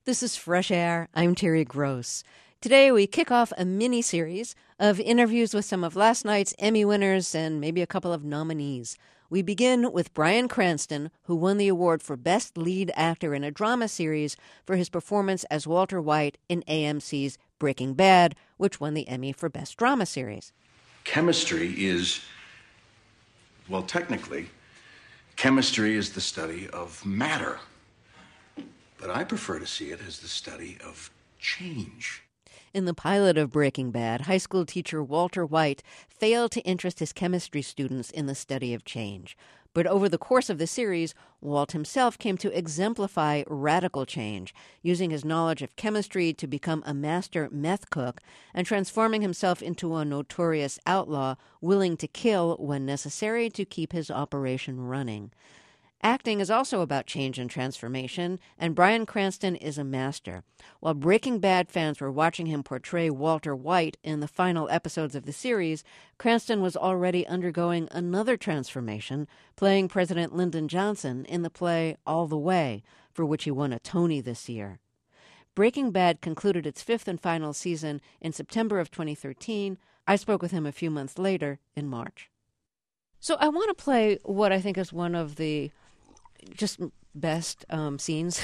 This is Fresh Air. I'm Terry Gross. Today we kick off a mini-series of interviews with some of last night's Emmy winners and maybe a couple of nominees. We begin with Bryan Cranston, who won the award for Best Lead Actor in a Drama Series for his performance as Walter White in AMC's Breaking Bad, which won the Emmy for Best Drama Series. Chemistry is, well, technically, chemistry is the study of matter. But I prefer to see it as the study of change. In the pilot of Breaking Bad, high school teacher Walter White failed to interest his chemistry students in the study of change. But over the course of the series, Walt himself came to exemplify radical change, using his knowledge of chemistry to become a master meth cook and transforming himself into a notorious outlaw willing to kill when necessary to keep his operation running. Acting is also about change and transformation, and Bryan Cranston is a master. While Breaking Bad fans were watching him portray Walter White in the final episodes of the series, Cranston was already undergoing another transformation, playing President Lyndon Johnson in the play All the Way, for which he won a Tony this year. Breaking Bad concluded its fifth and final season in September of 2013. I spoke with him a few months later in March. So I want to play what I think is one of the just best scenes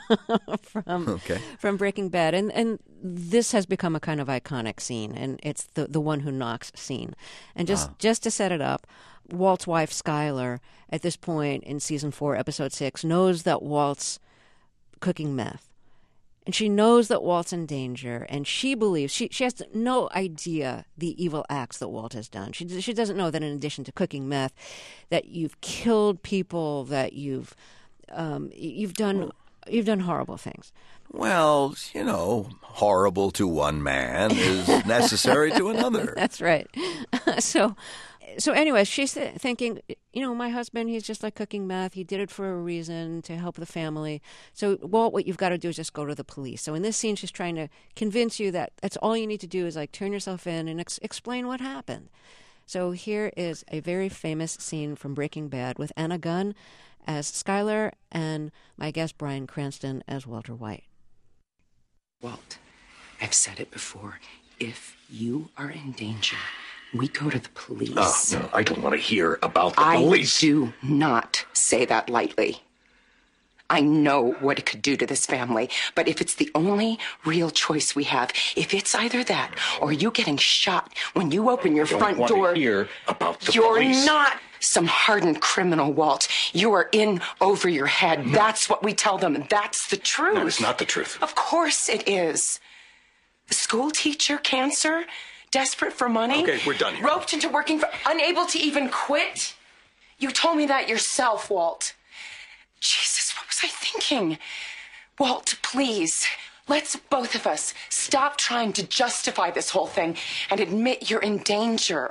from Breaking Bad. And this has become a kind of iconic scene, and it's the one who knocks scene. And just to set it up, Walt's wife, Skyler, at this point in Season 4, Episode 6, knows that Walt's cooking meth. And she knows that Walt's in danger, and she believes, she has no idea the evil acts that Walt has done. She doesn't know that in addition to cooking meth, that you've killed people, that you've done horrible things. Well, horrible to one man is necessary to another. That's right. So anyway, she's thinking, my husband, he's just like cooking meth. He did it for a reason, to help the family. So, Walt, what you've got to do is just go to the police. So in this scene, she's trying to convince you that that's all you need to do is turn yourself in and explain what happened. So here is a very famous scene from Breaking Bad with Anna Gunn as Skyler and my guest Bryan Cranston as Walter White. Walt, I've said it before. If you are in danger, we go to the police. Oh, no, I don't want to hear about the police. I do not say that lightly. I know what it could do to this family, but if it's the only real choice we have, if it's either that or you getting shot when you open your front door... I don't want to hear about the You're police. not some hardened criminal, Walt. You are in over your head. No. That's what we tell them, and that's the truth. No, it's not the truth. Of course it is. The school teacher, cancer... Desperate for money? Okay, we're done here. Roped into working for... Unable to even quit? You told me that yourself, Walt. Jesus, what was I thinking? Walt, please, let's both of us stop trying to justify this whole thing and admit you're in danger.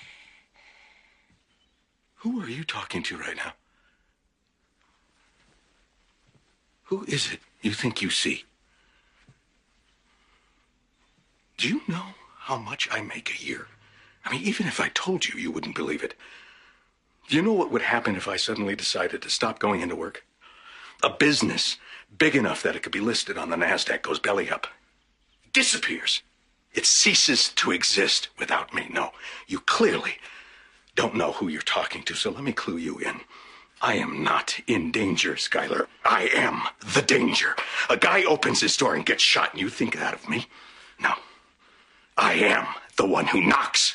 Who are you talking to right now? Who is it you think you see? Do you know how much I make a year? I mean, even if I told you, you wouldn't believe it. Do you know what would happen if I suddenly decided to stop going into work? A business big enough that it could be listed on the NASDAQ goes belly up. Disappears. It ceases to exist without me. No, you clearly don't know who you're talking to, so let me clue you in. I am not in danger, Skyler. I am the danger. A guy opens his door and gets shot, and you think that of me? No. I am the one who knocks.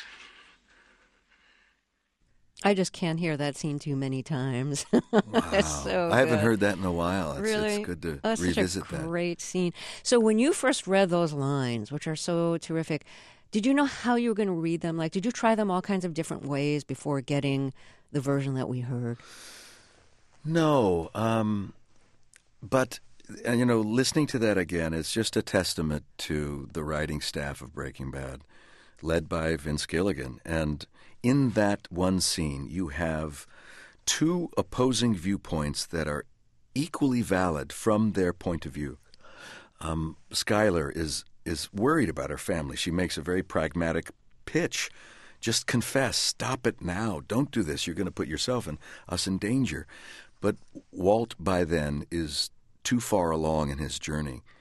I just can't hear that scene too many times. Wow. It's so I haven't good. heard that in a while. Really? It's good to Such revisit a that. great scene. So when you first read those lines, which are so terrific, did you know how you were going to read them? Did you try them all kinds of different ways before getting the version that we heard? No, but listening to that again, it's just a testament to the writing staff of Breaking Bad, led by Vince Gilligan. And in that one scene, you have two opposing viewpoints that are equally valid from their point of view. Skyler is worried about her family. She makes a very pragmatic pitch. Just confess. Stop it now. Don't do this. You're going to put yourself and us in danger. But Walt, by then, is too far along in his journey.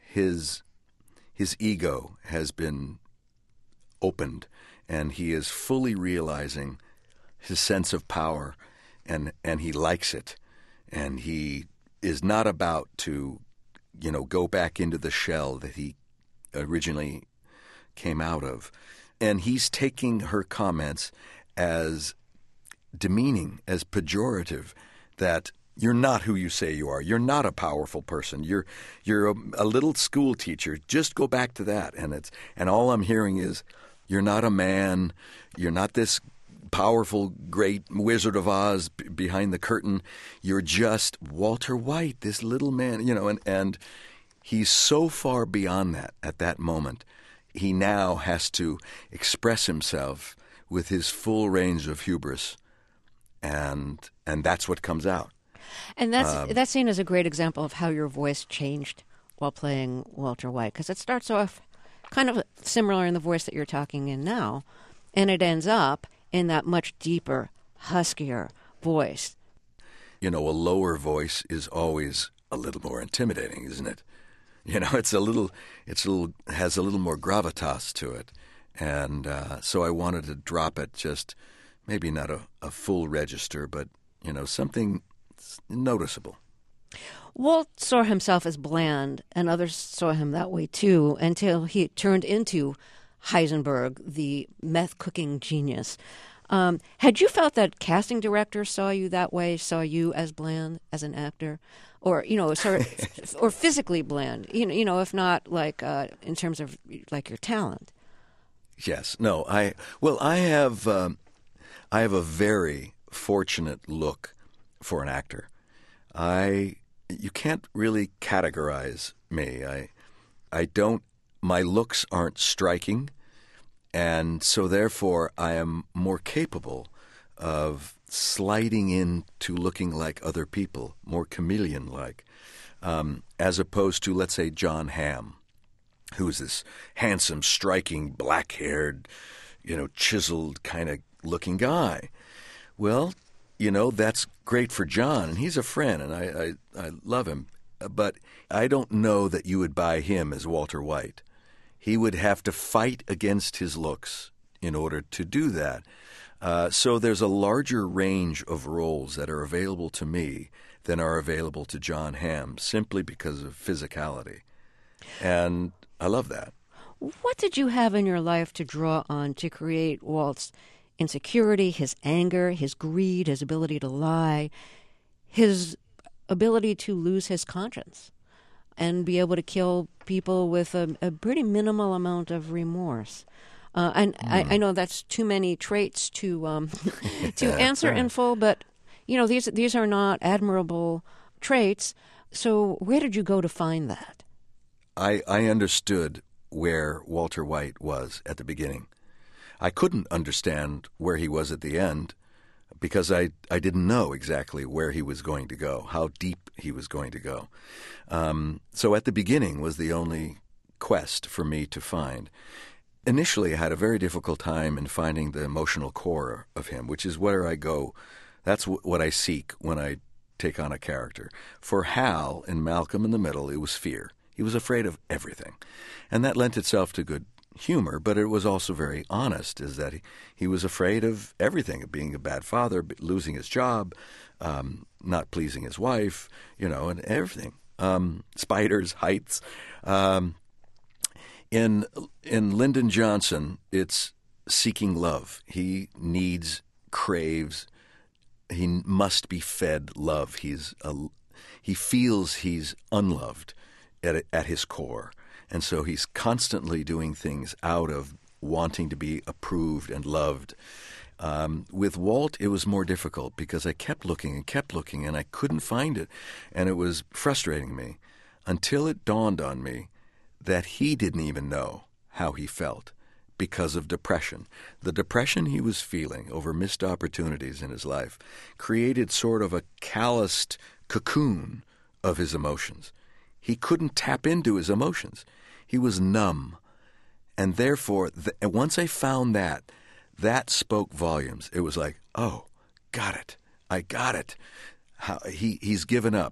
his ego has been opened, and he is fully realizing his sense of power, and he likes it, and he is not about to, go back into the shell that he originally came out of. And he's taking her comments as demeaning, as pejorative, that you're not who you say you are. You're not a powerful person. You're a little school teacher. Just go back to that. And all I'm hearing is, you're not a man. You're not this powerful, great Wizard of Oz behind the curtain. You're just Walter White, this little man, and he's so far beyond that at that moment. He now has to express himself with his full range of hubris, and that's what comes out. And that scene is a great example of how your voice changed while playing Walter White, because it starts off kind of similar in the voice that you're talking in now, and it ends up in that much deeper, huskier voice. A lower voice is always a little more intimidating, isn't it? Has a little more gravitas to it, and so I wanted to drop it, just maybe not a full register, but something noticeable. Walt saw himself as bland, and others saw him that way too, until he turned into Heisenberg, the meth-cooking genius. Had you felt that casting directors saw you that way, saw you as bland as an actor? Or, or physically bland, if not like in terms of like your talent? Yes. No, I have a very fortunate look for an actor. You can't really categorize me. I don't, my looks aren't striking, and so therefore I am more capable of sliding into looking like other people, more chameleon-like, as opposed to, let's say, John Hamm, who's this handsome, striking, black-haired, chiseled kind of looking guy. Well, that's great for John, and he's a friend, and I love him. But I don't know that you would buy him as Walter White. He would have to fight against his looks in order to do that. So there's a larger range of roles that are available to me than are available to John Hamm, simply because of physicality. And I love that. What did you have in your life to draw on to create Walt's insecurity, his anger, his greed, his ability to lie, his ability to lose his conscience and be able to kill people with a pretty minimal amount of remorse? I know that's too many traits to to answer in full, but these are not admirable traits. So where did you go to find that? I understood where Walter White was at the beginning. I couldn't understand where he was at the end because I didn't know exactly where he was going to go, how deep he was going to go. So at the beginning was the only quest for me to find. Initially, I had a very difficult time in finding the emotional core of him, which is where I go. That's what I seek when I take on a character. For Hal in Malcolm in the Middle, it was fear. He was afraid of everything. And that lent itself to good humor, but it was also very honest, is that he was afraid of everything, of being a bad father, losing his job, not pleasing his wife, and everything. Spiders, heights. In Lyndon Johnson, it's seeking love. He craves, he must be fed love. He feels he's unloved at his core. And so he's constantly doing things out of wanting to be approved and loved. With Walt, it was more difficult because I kept looking, and I couldn't find it. And it was frustrating me until it dawned on me that he didn't even know how he felt because of depression. The depression he was feeling over missed opportunities in his life created sort of a calloused cocoon of his emotions. He couldn't tap into his emotions. He was numb. And therefore, once I found that spoke volumes. It was like, oh, got it. I got it. He's given up.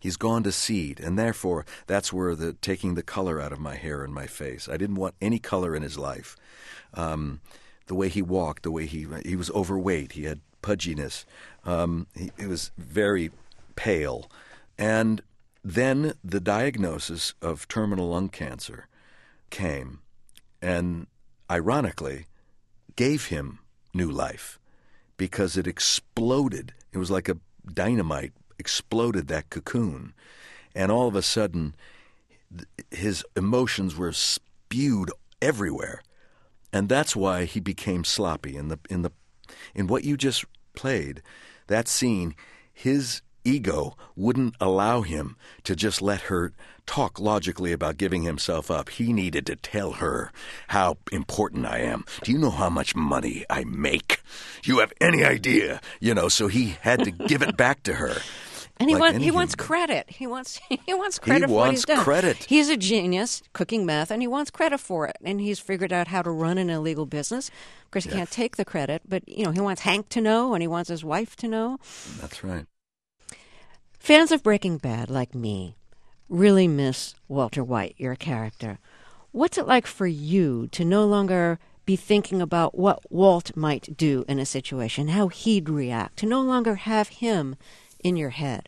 He's gone to seed, and therefore that's where taking the color out of my hair and my face. I didn't want any color in his life. The way he walked, the way he was overweight, he had pudginess. He was very pale. And then the diagnosis of terminal lung cancer came and, ironically, gave him new life because it exploded. It was like a dynamite exploded that cocoon. And all of a sudden, his emotions were spewed everywhere. And that's why he became sloppy. In what you just played, that scene, his ego wouldn't allow him to just let her talk logically about giving himself up. He needed to tell her how important I am. Do you know how much money I make? Do you have any idea? So he had to give it back to her. And he wants credit. He wants credit for what he's done. Credit. He's a genius cooking meth, and he wants credit for it. And he's figured out how to run an illegal business. Of course, he can't take the credit, but he wants Hank to know, and he wants his wife to know. That's right. Fans of Breaking Bad, like me, really miss Walter White, your character. What's it like for you to no longer be thinking about what Walt might do in a situation, how he'd react, to no longer have him in your head?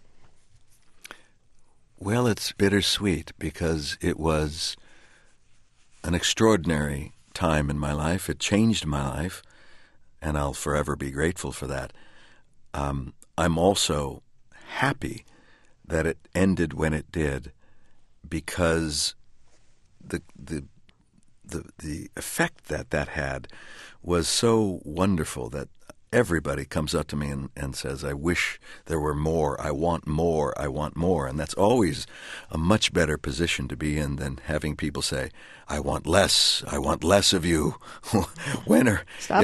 Well, it's bittersweet because it was an extraordinary time in my life. It changed my life, and I'll forever be grateful for that. I'm also happy that it ended when it did, because the effect that had was so wonderful that everybody comes up to me and says, I wish there were more, I want more, I want more. And that's always a much better position to be in than having people say, I want less of you. When are, Stop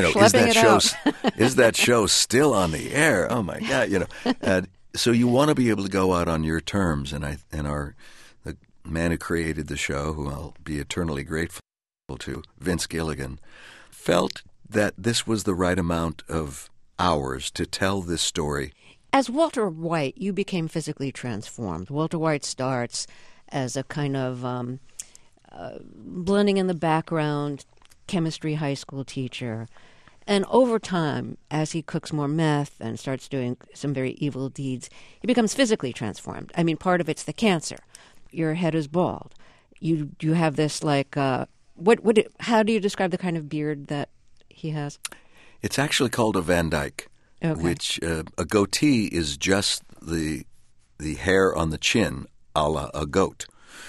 is that show still on the air? Oh my God, so you want to be able to go out on your terms, and the man who created the show, who I'll be eternally grateful to, Vince Gilligan, felt that this was the right amount of hours to tell this story. As Walter White, you became physically transformed. Walter White starts as a kind of blending in the background chemistry high school teacher. And over time, as he cooks more meth and starts doing some very evil deeds, he becomes physically transformed. I mean, part of it's the cancer. Your head is bald. You have this how do you describe the kind of beard that he has? It's actually called a Van Dyke, which a goatee is just the hair on the chin, a la a goat.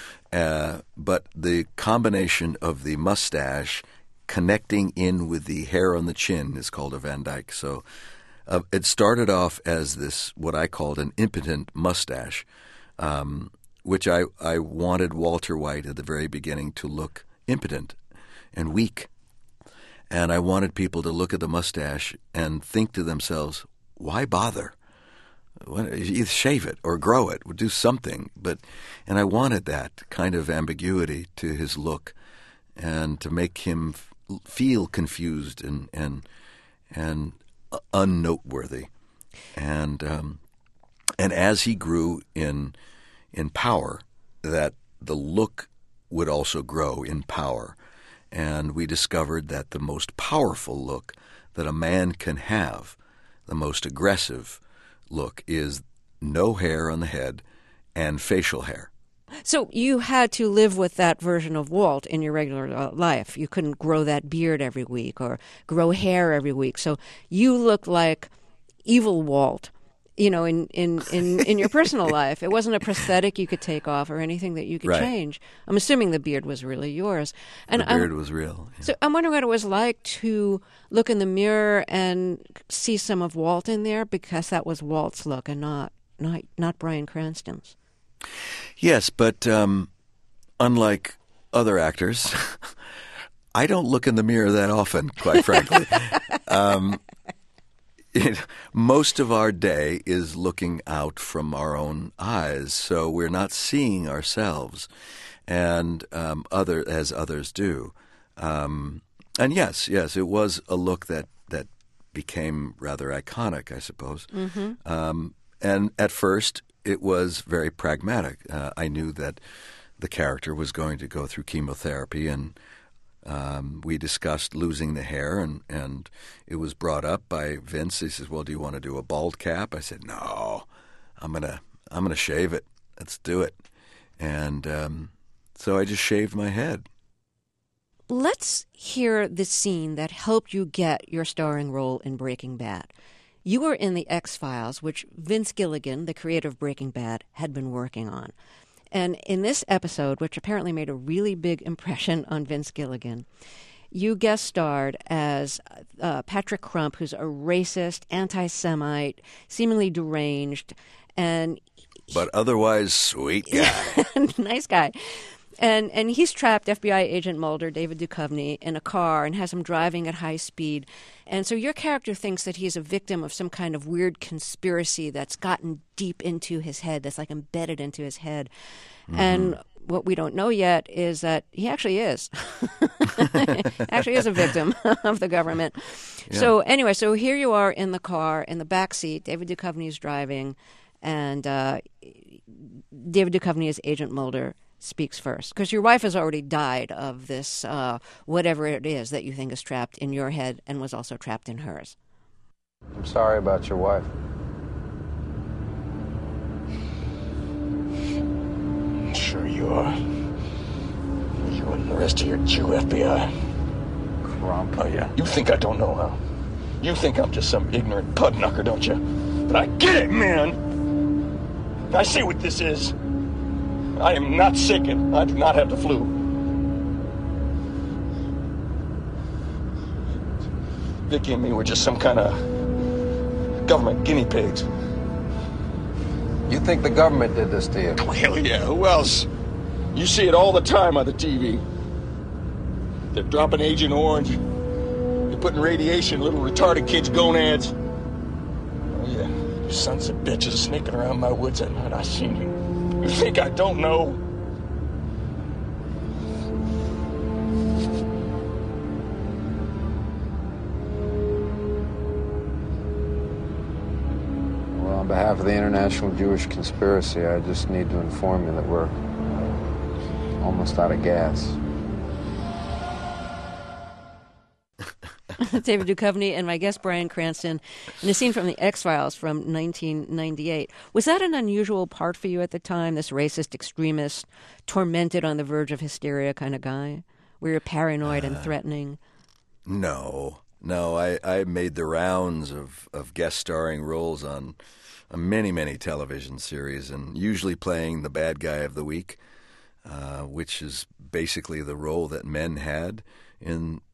But the combination of the mustache connecting in with the hair on the chin is called a Van Dyke. So it started off as this, what I called an impotent mustache, which I wanted Walter White at the very beginning to look impotent and weak. And I wanted people to look at the mustache and think to themselves, why bother? Either shave it or grow it, or do something. And I wanted that kind of ambiguity to his look, and to make him feel confused and unnoteworthy. And as he grew in power, that the look would also grow in power. And we discovered that the most powerful look that a man can have, the most aggressive look, is no hair on the head and facial hair. So you had to live with that version of Walt in your regular life. You couldn't grow that beard every week or grow hair every week. So you looked like evil Walt, in your personal life. It wasn't a prosthetic you could take off or anything that you could change. I'm assuming the beard was really yours. And the beard was real. Yeah. So I'm wondering what it was like to look in the mirror and see some of Walt in there, because that was Walt's look and not Bryan Cranston's. Yes, but unlike other actors, I don't look in the mirror that often, quite frankly. Most of our day is looking out from our own eyes, so we're not seeing ourselves, and as others do. And yes, it was a look that became rather iconic, I suppose. Mm-hmm. And at first, it was very pragmatic. I knew that the character was going to go through chemotherapy, and we discussed losing the hair, and it was brought up by Vince. He says, "Well, do you want to do a bald cap?" I said, "No, I'm gonna shave it. Let's do it." And so I just shaved my head. Let's hear the scene that helped you get your starring role in Breaking Bad. You were in The X-Files, which Vince Gilligan, the creator of Breaking Bad, had been working on. And in this episode, which apparently made a really big impression on Vince Gilligan, you guest starred as Patrick Crump, who's a racist, anti-Semite, seemingly deranged, but otherwise sweet guy. Nice guy. And he's trapped FBI agent Mulder, David Duchovny, in a car and has him driving at high speed. And so your character thinks that he's a victim of some kind of weird conspiracy that's gotten deep into his head, that's like embedded into his head. Mm-hmm. And what we don't know yet is that he actually is. Actually is a victim of the government. Yeah. So anyway, so here you are in the car, in the back seat. David Duchovny is driving, and David Duchovny is Agent Mulder. Speaks first, because your wife has already died of this, whatever it is that you think is trapped in your head and was also trapped in hers. I'm sorry about your wife. Sure you are. You and the rest of your Jew FBI. Crump. Oh, yeah. You think I don't know, huh? You think I'm just some ignorant pudknucker, don't you? But I get it, man. I see what this is. I am not sick, and I do not have the flu. Vicky and me were just some kind of government guinea pigs. You think the government did this to you? Oh, hell yeah. Who else? You see it all the time on the TV. They're dropping Agent Orange. They're putting radiation in little retarded kids' gonads. Oh, yeah. You sons of bitches sneaking around my woods at night. I seen you. You think I don't know? Well, on behalf of the International Jewish Conspiracy, I just need to inform you that we're almost out of gas. David Duchovny and my guest Bryan Cranston in a scene from The X-Files from 1998. Was that an unusual part for you at the time, this racist, extremist, tormented on the verge of hysteria kind of guy? Were you paranoid and threatening? No. I made the rounds of guest starring roles on many, many television series, and usually playing the bad guy of the week, which is basically the role that men had in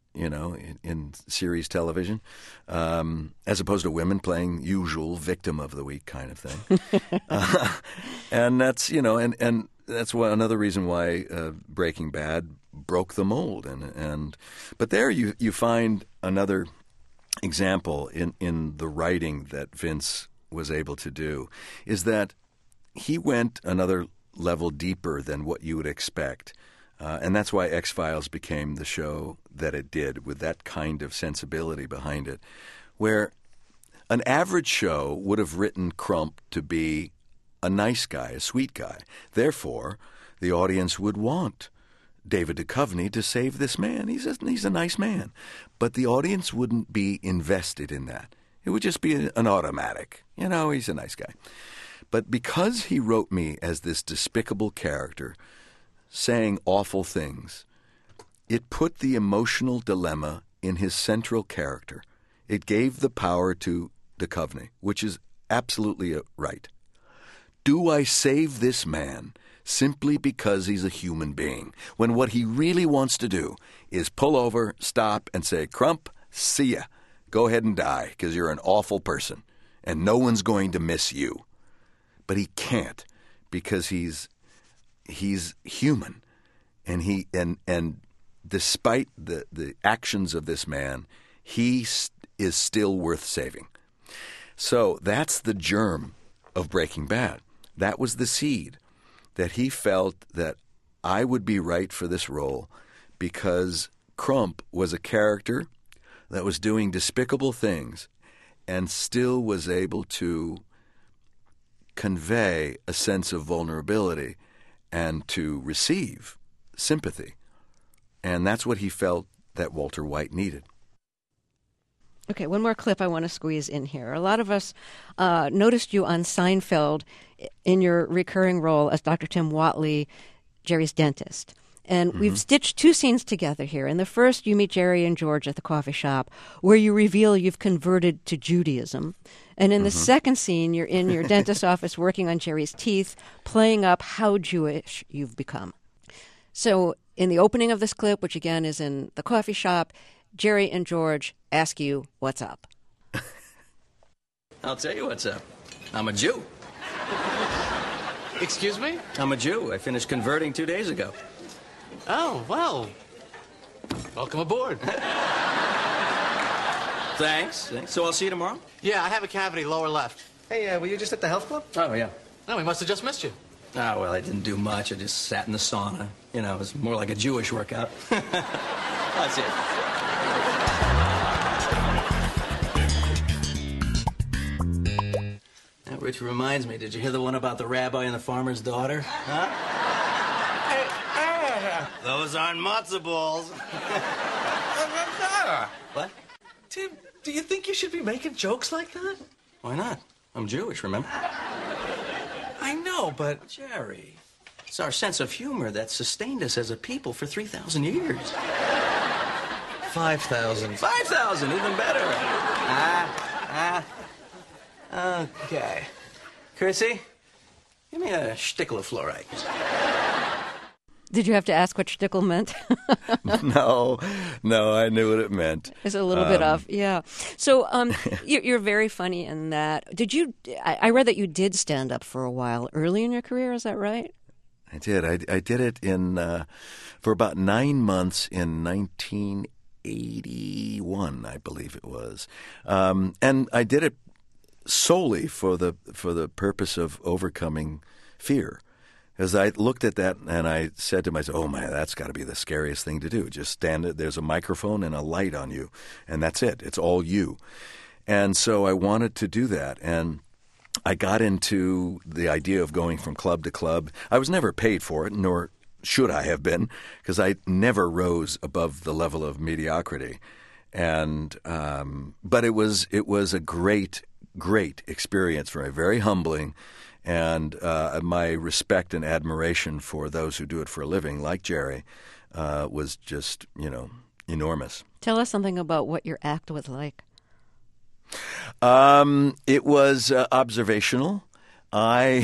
series television, as opposed to women playing usual victim of the week kind of thing. And that's, and that's another reason why Breaking Bad broke the mold. But there you find another example in the writing that Vince was able to do, is that he went another level deeper than what you would expect. And that's why X-Files became the show that it did, with that kind of sensibility behind it, where an average show would have written Crump to be a nice guy, a sweet guy. Therefore, the audience would want David Duchovny to save this man. He's a nice man. But the audience wouldn't be invested in that. It would just be an automatic. He's a nice guy. But because he wrote me as this despicable character, saying awful things, it put the emotional dilemma in his central character. It gave the power to Duchovny, which is absolutely right. Do I save this man simply because he's a human being, when what he really wants to do is pull over, stop, and say, Crump, see ya. Go ahead and die, because you're an awful person, and no one's going to miss you. But he can't, because he's human, and despite the actions of this man, he is still worth saving. So that's the germ of Breaking Bad. That was the seed, that he felt that I would be right for this role because Crump was a character that was doing despicable things and still was able to convey a sense of vulnerability and to receive sympathy. And that's what he felt that Walter White needed. Okay, one more clip I want to squeeze in here. A lot of us noticed you on Seinfeld in your recurring role as Dr. Tim Whatley, Jerry's dentist. And we've stitched two scenes together here. In the first, you meet Jerry and George at the coffee shop, where you reveal you've converted to Judaism. And in the second scene, you're in your dentist's office working on Jerry's teeth, playing up how Jewish you've become. So in the opening of this clip, which again is in the coffee shop, Jerry and George ask you what's up. I'll tell you what's up. I'm a Jew. Excuse me? I'm a Jew. I finished converting 2 days ago. Oh, well. Welcome aboard. Thanks. So I'll see you tomorrow? Yeah, I have a cavity lower left. Hey, were you just at the health club? Oh, yeah. No, we must have just missed you. Oh, well, I didn't do much. I just sat in the sauna. You know, it was more like a Jewish workout. That's it. Which reminds me, did you hear the one about the rabbi and the farmer's daughter? Huh? Those aren't matzo balls. What? Tim, do you think you should be making jokes like that? Why not? I'm Jewish, remember? I know, but... Jerry, it's our sense of humor that sustained us as a people for 3,000 years. 5,000. 5,000, even better. Okay. Chrissy, give me a shtickle of fluoride. Did you have to ask what shtickle meant? No, I knew what it meant. It's a little bit off, yeah. So you're very funny in that. Did you? I read that you did stand up for a while early in your career. Is that right? I did. I did it for about 9 months in 1981, I believe it was, and I did it solely for the purpose of overcoming fear. As I looked at that and I said to myself, oh, man, that's got to be the scariest thing to do. Just stand there. There's a microphone and a light on you, and that's it. It's all you. And so I wanted to do that. And I got into the idea of going from club to club. I was never paid for it, nor should I have been, because I never rose above the level of mediocrity. And but it was a great experience for me, very humbling. And my respect and admiration for those who do it for a living, like Jerry, was just, enormous. Tell us something about what your act was like. It was observational. I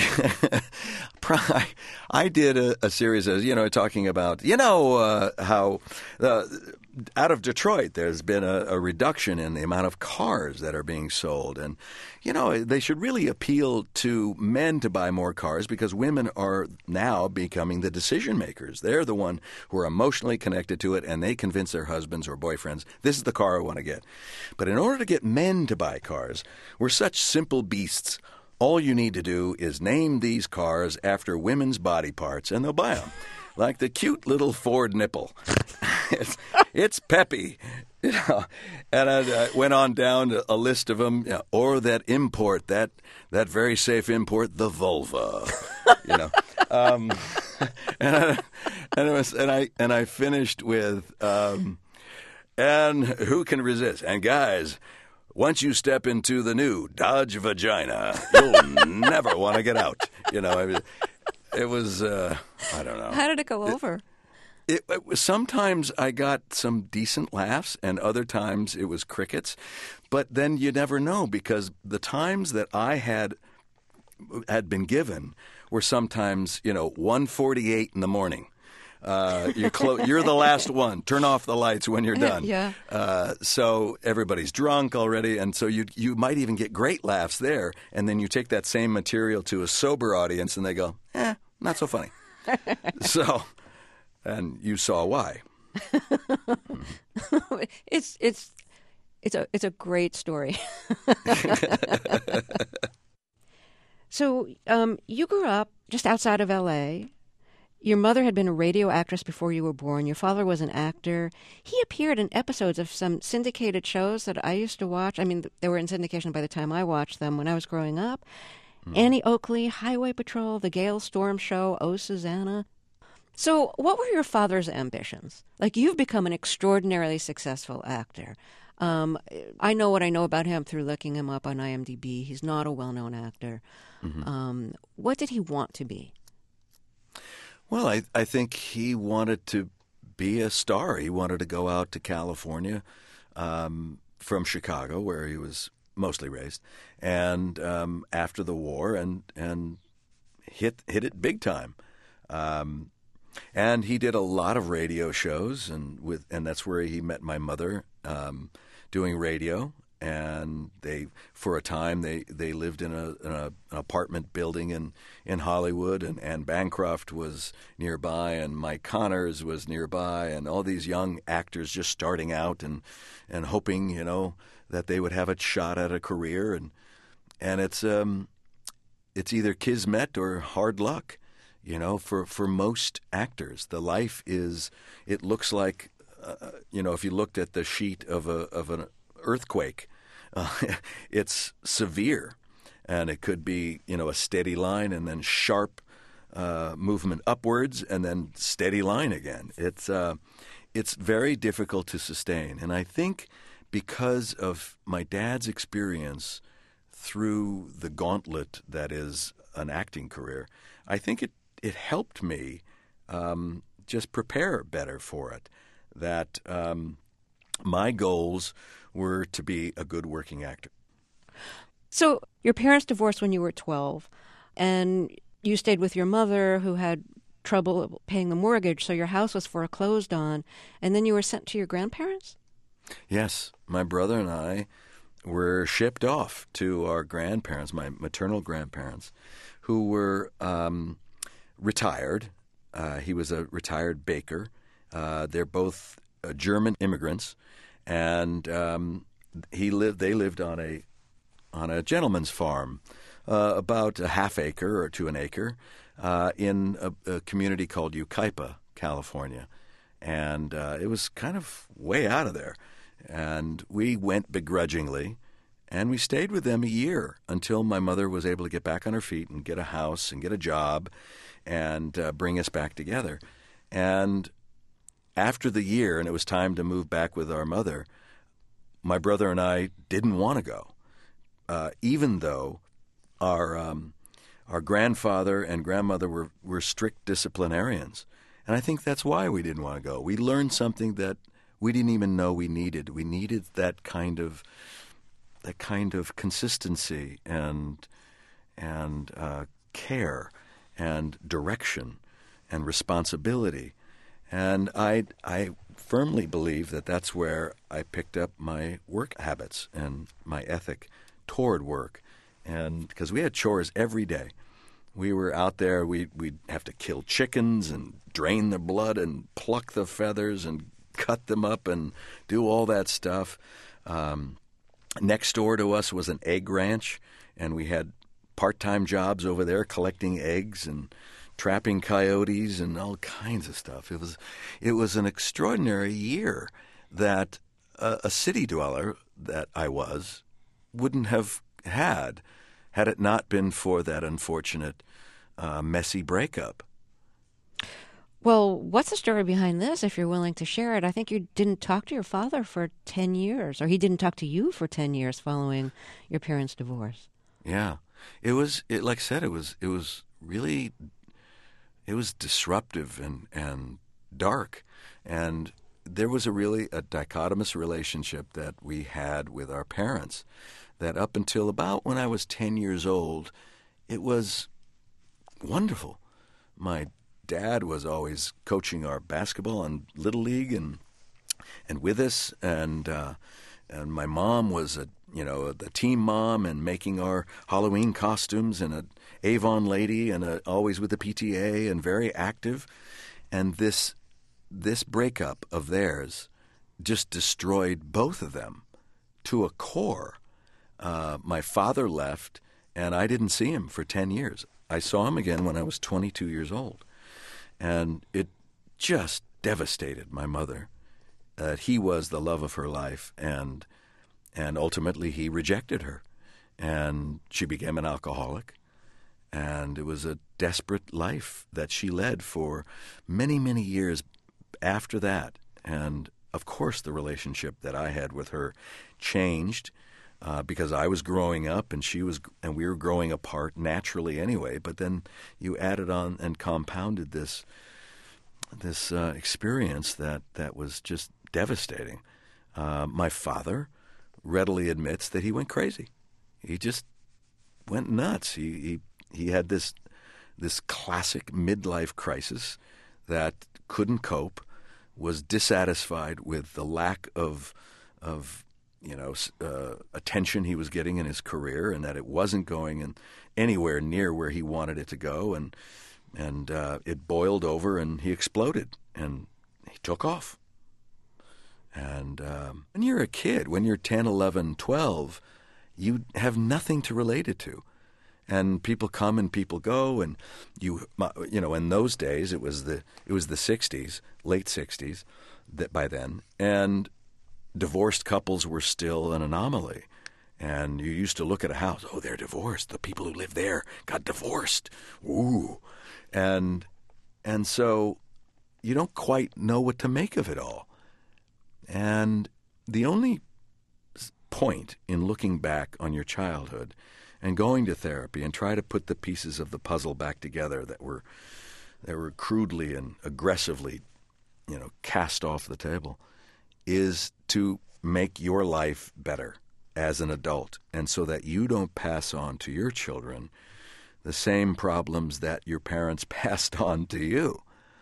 did a series of, talking about, how out of Detroit there's been a reduction in the amount of cars that are being sold. And, they should really appeal to men to buy more cars because women are now becoming the decision makers. They're the one who are emotionally connected to it, and they convince their husbands or boyfriends, this is the car I want to get. But in order to get men to buy cars, we're such simple beasts. All you need to do is name these cars after women's body parts, and they'll buy them. Like the cute little Ford nipple. It's peppy. And I went on down a list of them, or that import, that very safe import, the vulva. And I finished with, and who can resist? And guys, once you step into the new Dodge Vagina, you'll never want to get out. It was, I don't know. How did it go over? It was, sometimes I got some decent laughs, and other times it was crickets. But then you never know, because the times that I had been given were sometimes, 1:48 in the morning. You're the last one. Turn off the lights when you're done. Yeah. So everybody's drunk already, and so you might even get great laughs there. And then you take that same material to a sober audience, and they go, not so funny. So, and you saw why. It's a great story. So you grew up just outside of L.A. Your mother had been a radio actress before you were born. Your father was an actor. He appeared in episodes of some syndicated shows that I used to watch. I mean, they were in syndication by the time I watched them when I was growing up. Annie Oakley, Highway Patrol, The Gale Storm Show, Oh, Susanna. So what were your father's ambitions? Like, you've become an extraordinarily successful actor. I know what I know about him through looking him up on IMDb. He's not a well-known actor. What did he want to be? Well, I think he wanted to be a star. He wanted to go out to California from Chicago, where he was mostly raised, and after the war, and hit it big time. And he did a lot of radio shows, and that's where he met my mother, doing radio. And for a time, they lived in an apartment building in Hollywood, and Anne Bancroft was nearby, and Mike Connors was nearby, and all these young actors just starting out and hoping, that they would have a shot at a career, and it's either kismet or hard luck, for most actors. The life it looks like, if you looked at the sheet of an earthquake, it's severe, and it could be, a steady line and then sharp movement upwards and then steady line again. It's very difficult to sustain, and I think because of my dad's experience through the gauntlet that is an acting career, I think it helped me just prepare better for it. That my goals were to be a good working actor. So your parents divorced when you were 12, and you stayed with your mother, who had trouble paying the mortgage, so your house was foreclosed on, and then you were sent to your grandparents? Yes, my brother and I were shipped off to our grandparents, my maternal grandparents, who were retired. He was a retired baker. They're both German immigrants, and they lived on a gentleman's farm, about a half acre or to an acre, in a community called Yucaipa, California, and it was kind of way out of there. And we went begrudgingly, and we stayed with them a year until my mother was able to get back on her feet and get a house and get a job and bring us back together. And after the year, and it was time to move back with our mother, my brother and I didn't want to go, even though our grandfather and grandmother were strict disciplinarians. And I think that's why we didn't want to go. We learned something that we didn't even know we needed. We needed that kind of consistency and care and direction and responsibility. And I firmly believe that that's where I picked up my work habits and my ethic toward work. And because we had chores every day. We were out there, we'd have to kill chickens and drain the blood and pluck the feathers and cut them up and do all that stuff. Next door to us was an egg ranch, and we had part-time jobs over there collecting eggs and trapping coyotes and all kinds of stuff. It was an extraordinary year that a city dweller that I was wouldn't have had it not been for that unfortunate messy breakup. Well, what's the story behind this, if you're willing to share it? I think you didn't talk to your father for 10 years, or he didn't talk to you for 10 years following your parents' divorce. Yeah. Like I said, it was really disruptive and dark. And there was a dichotomous relationship that we had with our parents that up until about when I was 10 years old, it was wonderful. My dad was always coaching our basketball and Little League and with us, and my mom was the team mom and making our Halloween costumes, and an Avon lady, and always with the PTA and very active. And this breakup of theirs just destroyed both of them to a core. My father left, and I didn't see him for 10 years. I saw him again when I was 22 years old. And it just devastated my mother that he was the love of her life, and ultimately he rejected her, and she became an alcoholic. And it was a desperate life that she led for many, many years after that. And, of course, the relationship that I had with her changed because I was growing up and and we were growing apart naturally anyway. But then you added on and compounded this experience that was just devastating. My father readily admits that he went crazy. He just went nuts. He had this classic midlife crisis that couldn't cope, was dissatisfied with the lack of attention he was getting in his career, and that it wasn't going anywhere near where he wanted it to go, and it boiled over, and he exploded, and he took off. And when you're a kid, when you're 10, 11, 12, you have nothing to relate it to. And people come and people go, and in those days it was the 60s, late 60s, that by then, and divorced couples were still an anomaly. And you used to look at a house, oh, they're divorced. The people who live there got divorced. Ooh. And so you don't quite know what to make of it all. And the only point in looking back on your childhood and going to therapy and try to put the pieces of the puzzle back together that were crudely and aggressively, cast off the table, is to make your life better as an adult, and so that you don't pass on to your children the same problems that your parents passed on to you.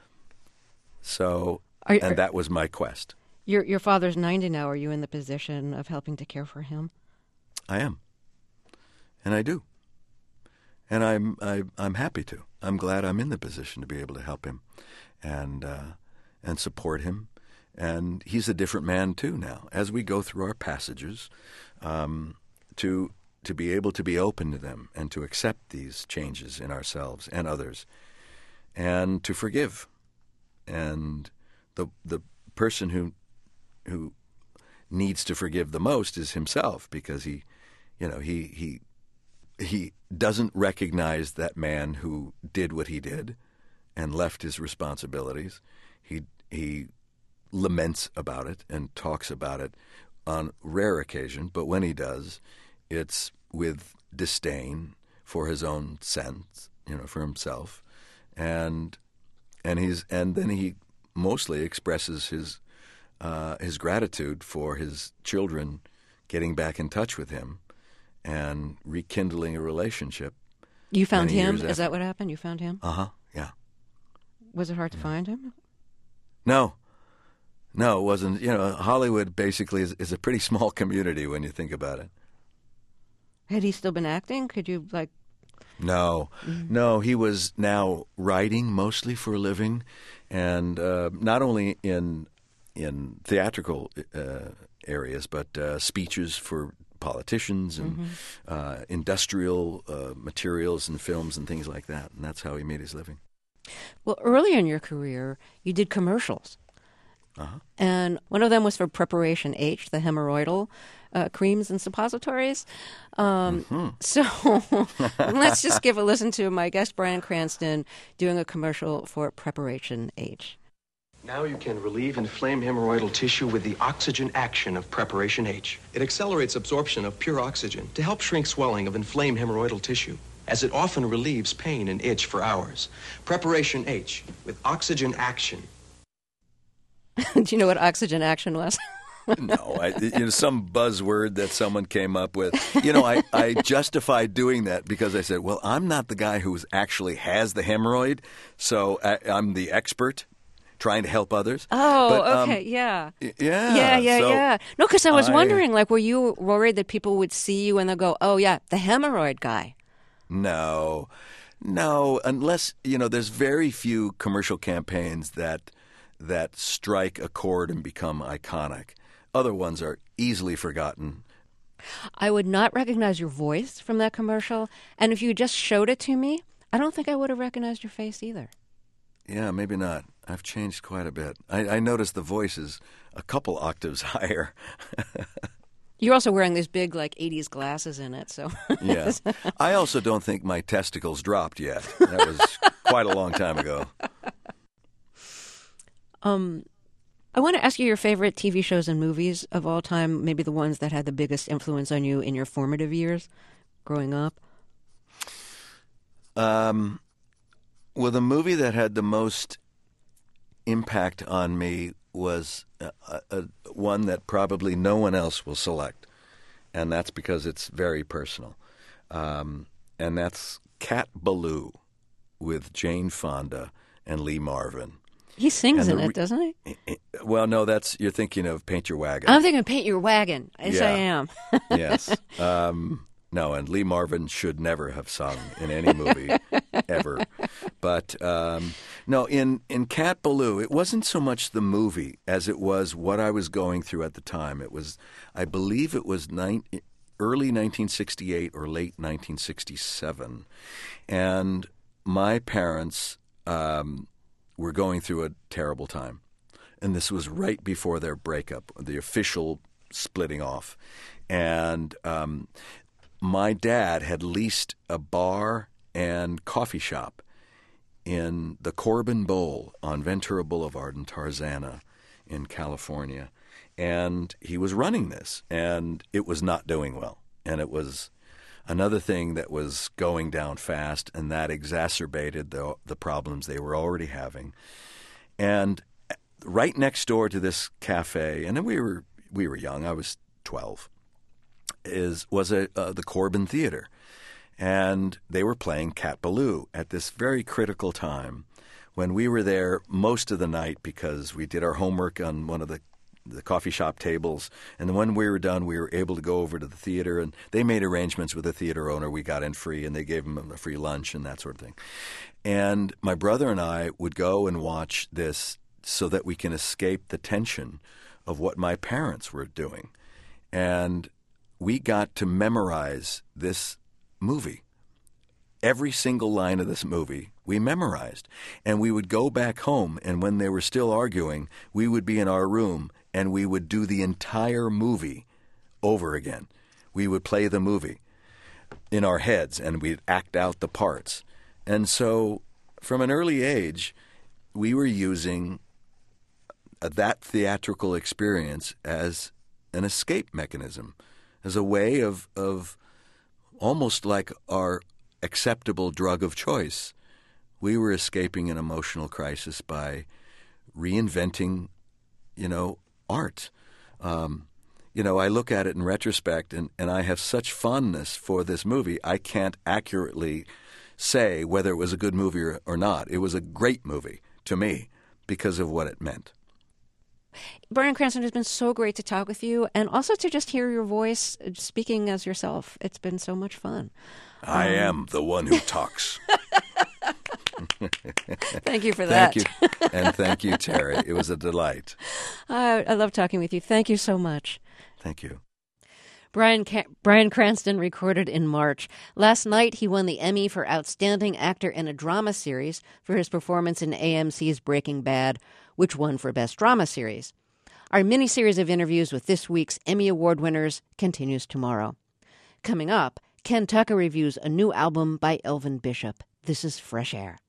So, and that was my quest. Your father's 90 now. Are you in the position of helping to care for him? I am. And I do. And I'm happy to. I'm glad I'm in the position to be able to help him and support him. And he's a different man too now. As we go through our passages, to be able to be open to them and to accept these changes in ourselves and others, and to forgive. And the person who needs to forgive the most is himself, because he doesn't recognize that man who did what he did and left his responsibilities. He laments about it and talks about it on rare occasion, but when he does, it's with disdain for his own sense, for himself, and then he mostly expresses his gratitude for his children getting back in touch with him and rekindling a relationship. You found him? Is that what happened? You found him? Yeah. Was it hard to find him? No, it wasn't. Hollywood basically is a pretty small community when you think about it. Had he still been acting? Could you, No, he was now writing mostly for a living, and not only in theatrical areas, but speeches for politicians and industrial materials and films and things like that. And that's how he made his living. Well, early in your career, you did commercials. And one of them was for Preparation H, the hemorrhoidal creams and suppositories. So let's just give a listen to my guest, Bryan Cranston, doing a commercial for Preparation H. Now you can relieve inflamed hemorrhoidal tissue with the oxygen action of Preparation H. It accelerates absorption of pure oxygen to help shrink swelling of inflamed hemorrhoidal tissue, as it often relieves pain and itch for hours. Preparation H with oxygen action. Do you know what oxygen action was? No, some buzzword that someone came up with. I justified doing that because I said, well, I'm not the guy who actually has the hemorrhoid, so I'm the expert trying to help others. Oh, but, okay, yeah. Yeah. No, because I was wondering, were you worried that people would see you and they'll go, oh, yeah, the hemorrhoid guy? No, unless, there's very few commercial campaigns that strike a chord and become iconic. Other ones are easily forgotten. I would not recognize your voice from that commercial, and if you just showed it to me, I don't think I would have recognized your face either. Yeah, maybe not. I've changed quite a bit. I noticed the voice is a couple octaves higher. You're also wearing these big, like, 80s glasses in it, so... Yeah. I also don't think my testicles dropped yet. That was quite a long time ago. I want to ask you your favorite TV shows and movies of all time, maybe the ones that had the biggest influence on you in your formative years growing up. Well, the movie that had the most impact on me was one that probably no one else will select, and that's because it's very personal. And that's Cat Ballou with Jane Fonda and Lee Marvin. He sings in it, doesn't he? Well, no, you're thinking of Paint Your Wagon. I'm thinking of Paint Your Wagon. Yes, Yeah. I am. Yes. No, and Lee Marvin should never have sung in any movie ever. But no, in Cat Ballou, it wasn't so much the movie as it was what I was going through at the time. It was, I believe it was early 1968 or late 1967. And my parents were going through a terrible time. And this was right before their breakup, the official splitting off. And my dad had leased a bar and coffee shop in the Corbin Bowl on Ventura Boulevard in Tarzana in California. And he was running this, and it was not doing well. And it was another thing that was going down fast, and that exacerbated the problems they were already having. And right next door to this cafe, and then we were young, I was 12, was the Corbin Theater. And they were playing Cat Ballou at this very critical time when we were there most of the night because we did our homework on one of the coffee shop tables. And then when we were done, we were able to go over to the theater, and they made arrangements with the theater owner. We got in free, and they gave him a free lunch and that sort of thing. And my brother and I would go and watch this so that we can escape the tension of what my parents were doing. And we got to memorize this movie. Every single line of this movie we memorized. And we would go back home, and when they were still arguing, we would be in our room and we would do the entire movie over again. We would play the movie in our heads and we'd act out the parts. And so from an early age, we were using that theatrical experience as an escape mechanism, as a way of almost like our acceptable drug of choice. We were escaping an emotional crisis by reinventing, art. I look at it in retrospect, and I have such fondness for this movie, I can't accurately say whether it was a good movie or not. It was a great movie to me because of what it meant. Bryan Cranston, it's been so great to talk with you and also to just hear your voice speaking as yourself. It's been so much fun. I am the one who talks. Thank you for that. Thank you. And thank you, Terry. It was a delight. I love talking with you. Thank you so much. Thank you. Bryan Cranston recorded in March. Last night, he won the Emmy for Outstanding Actor in a Drama Series for his performance in AMC's Breaking Bad, which won for Best Drama Series. Our mini-series of interviews with this week's Emmy Award winners continues tomorrow. Coming up, Ken Tucker reviews a new album by Elvin Bishop. This is Fresh Air.